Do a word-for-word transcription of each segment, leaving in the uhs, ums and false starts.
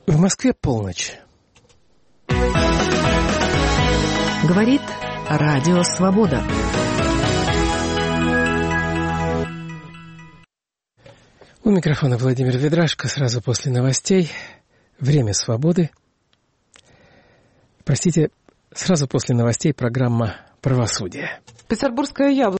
В Москве полночь. Говорит Радио Свобода. У микрофона Владимир Ведрашко. Сразу после новостей. Время свободы. Простите, сразу после новостей программа «Правосудие». Петербургское яблоко.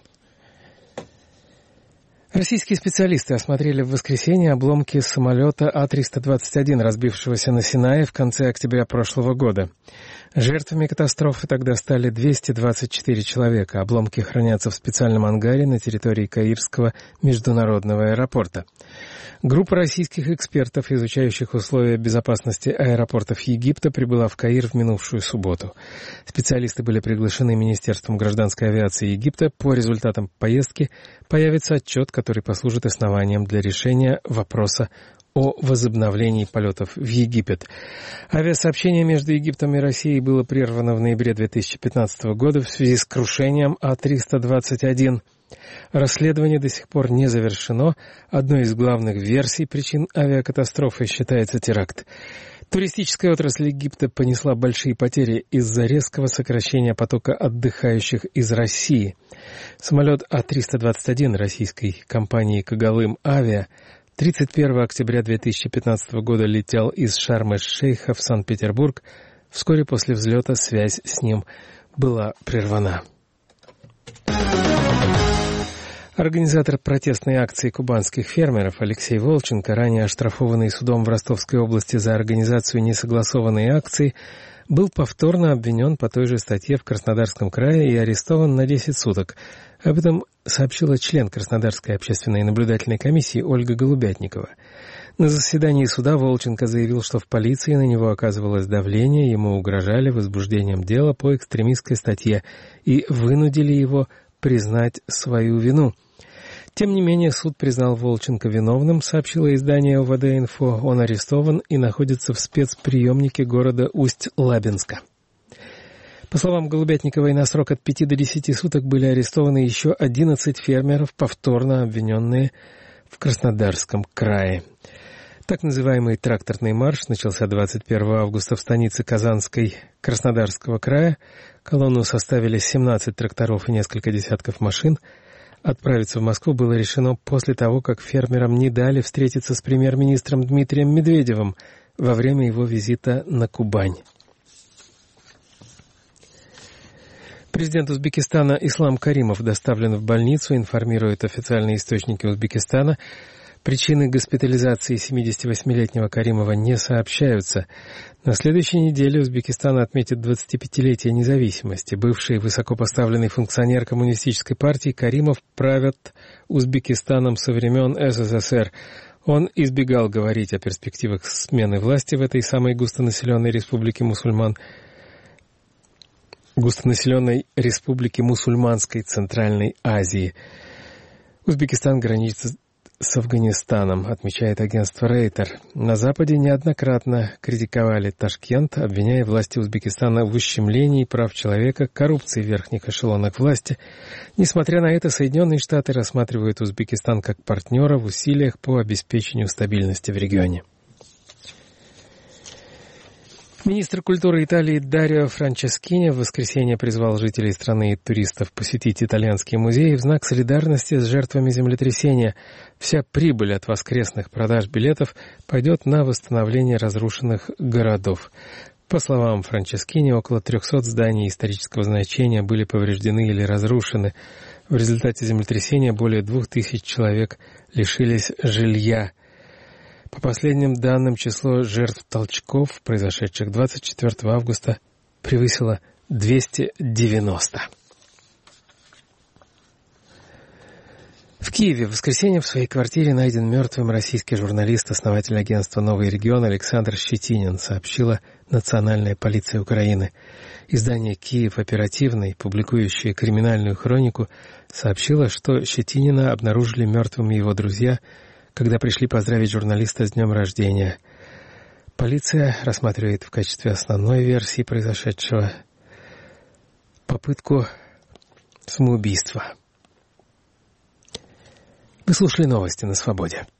Российские специалисты осмотрели в воскресенье обломки самолета А триста двадцать один, разбившегося на Синае в конце октября прошлого года. Жертвами катастрофы тогда стали двести двадцать четыре человека. Обломки хранятся в специальном ангаре на территории Каирского международного аэропорта. Группа российских экспертов, изучающих условия безопасности аэропортов Египта, прибыла в Каир в минувшую субботу. Специалисты были приглашены Министерством гражданской авиации Египта. По результатам поездки появится отчет, который послужит основанием для решения вопроса о возобновлении полетов в Египет. Авиасообщение между Египтом и Россией было прервано в ноябре две тысячи пятнадцатого года в связи с крушением А триста двадцать один. Расследование до сих пор не завершено. Одной из главных версий причин авиакатастрофы считается теракт. Туристическая отрасль Египта понесла большие потери из-за резкого сокращения потока отдыхающих из России. Самолет А триста двадцать один российской компании «Когалым Авиа» тридцать первого октября две тысячи пятнадцатого года летел из Шарм-эль-Шейха в Санкт-Петербург. Вскоре после взлета связь с ним была прервана. Организатор протестной акции кубанских фермеров Алексей Волченко, ранее оштрафованный судом в Ростовской области за организацию несогласованной акции, был повторно обвинен по той же статье в Краснодарском крае и арестован на десять суток. Об этом сообщила член Краснодарской общественной наблюдательной комиссии Ольга Голубятникова. На заседании суда Волченко заявил, что в полиции на него оказывалось давление, ему угрожали возбуждением дела по экстремистской статье и вынудили его признать свою вину. Тем не менее, суд признал Волченко виновным, сообщило издание ОВД-Инфо. Он арестован и находится в спецприемнике города Усть-Лабинска. По словам Голубятниковой, на срок от пяти до десяти суток были арестованы еще одиннадцать фермеров, повторно обвиненные в Краснодарском крае. Так называемый тракторный марш начался двадцать первого августа в станице Казанской Краснодарского края. Колонну составили семнадцать тракторов и несколько десятков машин. Отправиться в Москву было решено после того, как фермерам не дали встретиться с премьер-министром Дмитрием Медведевым во время его визита на Кубань. Президент Узбекистана Ислам Каримов доставлен в больницу, информируют официальные источники Узбекистана. Причины госпитализации семидесятивосьмилетнего Каримова не сообщаются. На следующей неделе Узбекистан отметит двадцатипятилетие независимости. Бывший высокопоставленный функционер коммунистической партии Каримов правит Узбекистаном со времен СССР. Он избегал говорить о перспективах смены власти в этой самой густонаселенной республике мусульман, густонаселенной республике мусульманской Центральной Азии. Узбекистан граничит с Афганистаном, отмечает агентство Рейтер. На Западе неоднократно критиковали Ташкент, обвиняя власти Узбекистана в ущемлении прав человека, коррупции в верхних эшелонах власти. Несмотря на это, Соединенные Штаты рассматривают Узбекистан как партнера в усилиях по обеспечению стабильности в регионе. Министр культуры Италии Дарио Франческини в воскресенье призвал жителей страны и туристов посетить итальянские музеи в знак солидарности с жертвами землетрясения. Вся прибыль от воскресных продаж билетов пойдет на восстановление разрушенных городов. По словам Франческини, около трехсот зданий исторического значения были повреждены или разрушены. В результате землетрясения более двух тысяч человек лишились жилья. По последним данным, число жертв толчков, произошедших двадцать четвёртого августа, превысило двести девяносто. В Киеве в воскресенье в своей квартире найден мертвым российский журналист, основатель агентства «Новый регион» Александр Щетинин, сообщила Национальная полиция Украины. Издание «Киев оперативный», публикующее криминальную хронику, сообщило, что Щетинина обнаружили мертвым его друзья, когда пришли поздравить журналиста с днем рождения. Полиция рассматривает в качестве основной версии произошедшего попытку самоубийства. Вы слушали новости на Свободе.